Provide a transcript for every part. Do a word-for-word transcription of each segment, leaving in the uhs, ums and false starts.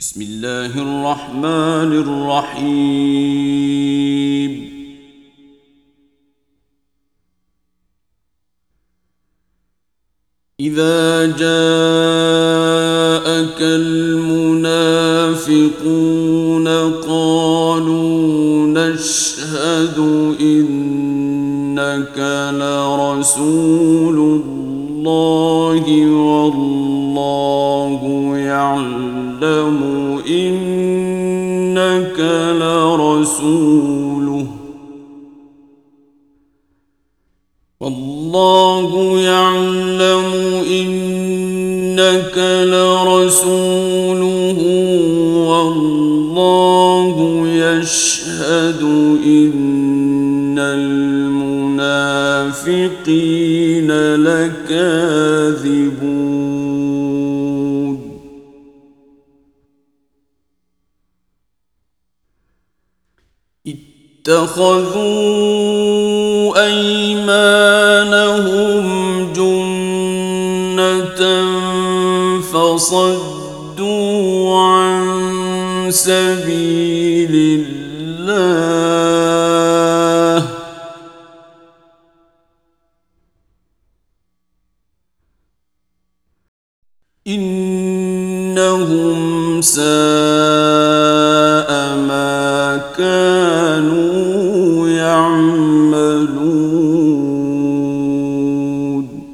بسم الله الرحمن الرحيم. إذا جاءك المنافقون قالوا نشهد إنك لرسول الله والله يعلم إنك لرسوله والله يعلم إنك لرسوله والله يشهد إن المنافقين لكاذبون. اتخذوا أيمانهم جنة فصدوا عن سبيل الله إنهم ساء ما كانوا يعملون.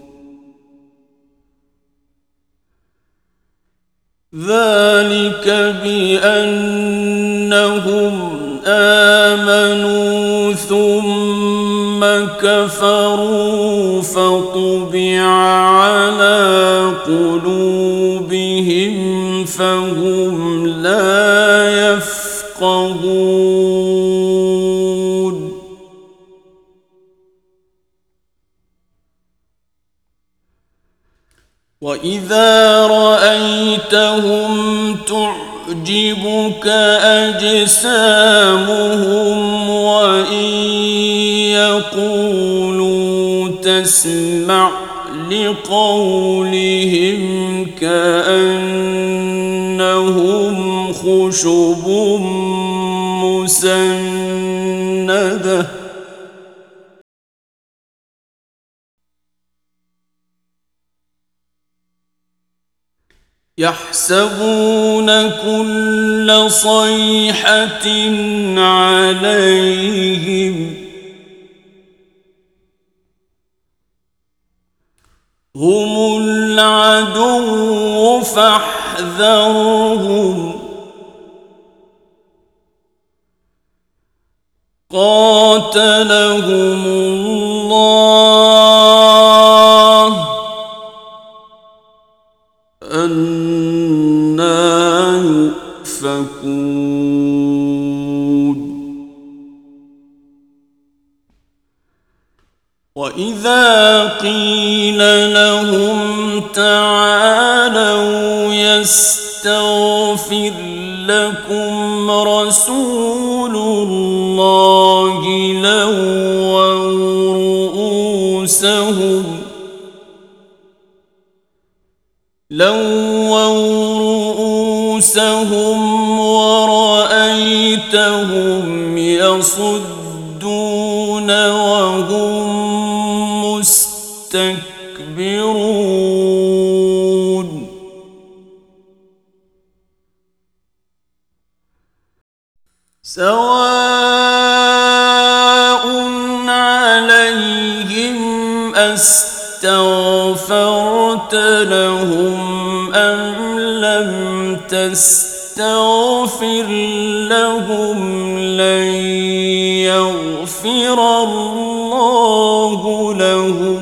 ذلك بأنهم آمنوا ثم كفروا فطبع على قلوبهم فهم لا يفقهون. وإذا رأيتهم تعجبك أجسامهم وإن يقولوا تسمع لقولهم كأنهم خشب مسندة يحسبون كل صيحة عليهم هم العدو فاحذرهم قاتلهم الله أنى يؤفكون. وإذا قيل لهم تعالوا يستغفر لكم رسول الله لووا رؤوسهم لووا رؤوسهم ورأيتهم يصدون وهم مستكبرون. سواء عليهم أستغفرت لهم أم لم تستغفر لهم لن يغفر الله لهم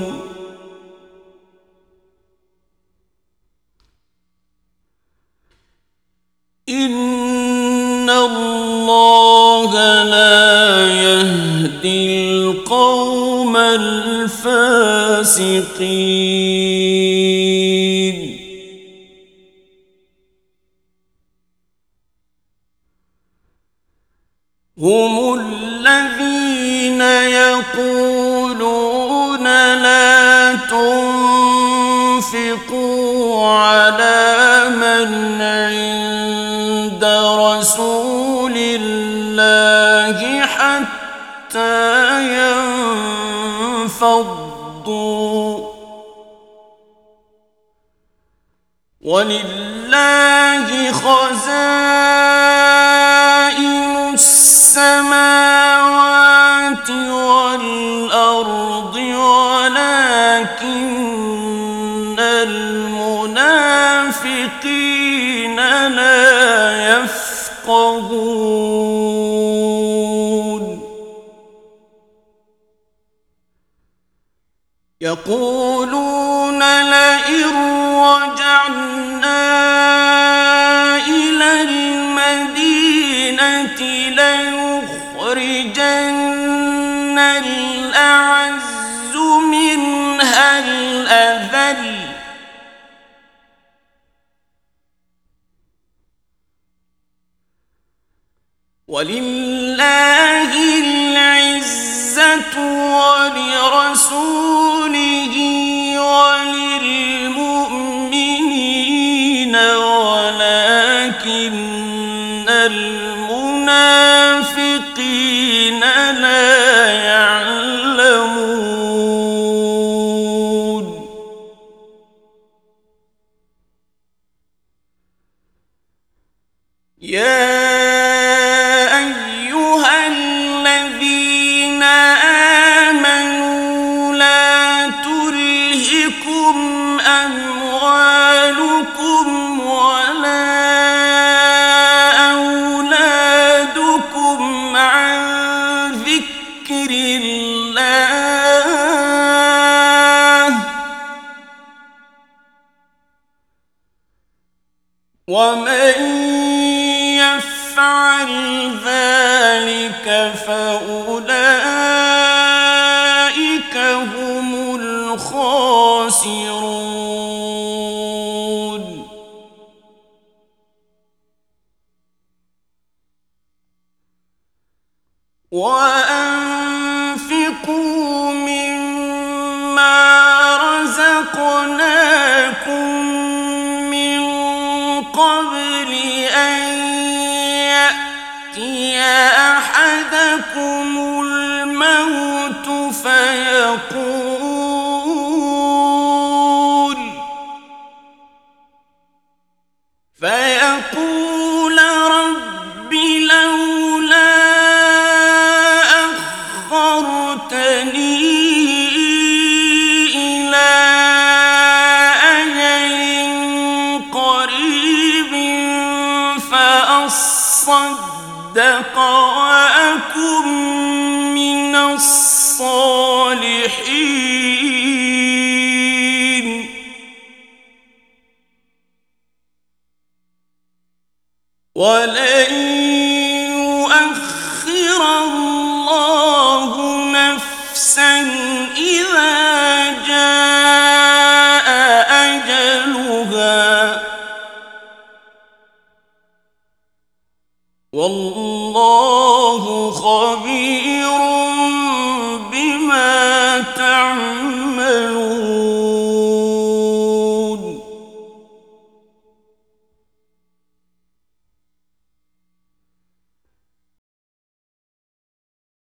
إن الله لا يهدي القوم الفاسقين. هم الذين يقولون لا تنفقوا على من عند عند رسول الله حتى ينفضوا ولله خزائن السماوات والأرض ولكن المنافقين لا يفقهون يقولون لئن رجعنا إلى المدينة ليخرجن الأعز منها الأذل ولله العزة ولرسوله وللمؤمنين ولكن المنافقين لا يعلمون يا ومن يفعل ذلك فأولئك هم الخاسرون وأنفقوا مما رزقناكم قبل أن يأتي أحدكم الموت فيقول فيقول رب لولا أخرتني إلى أجل قريب فأصدق وأكن من الصالحين ولن يؤخر الله نفسا إذا جاء أجلها والله خبير بما تعملون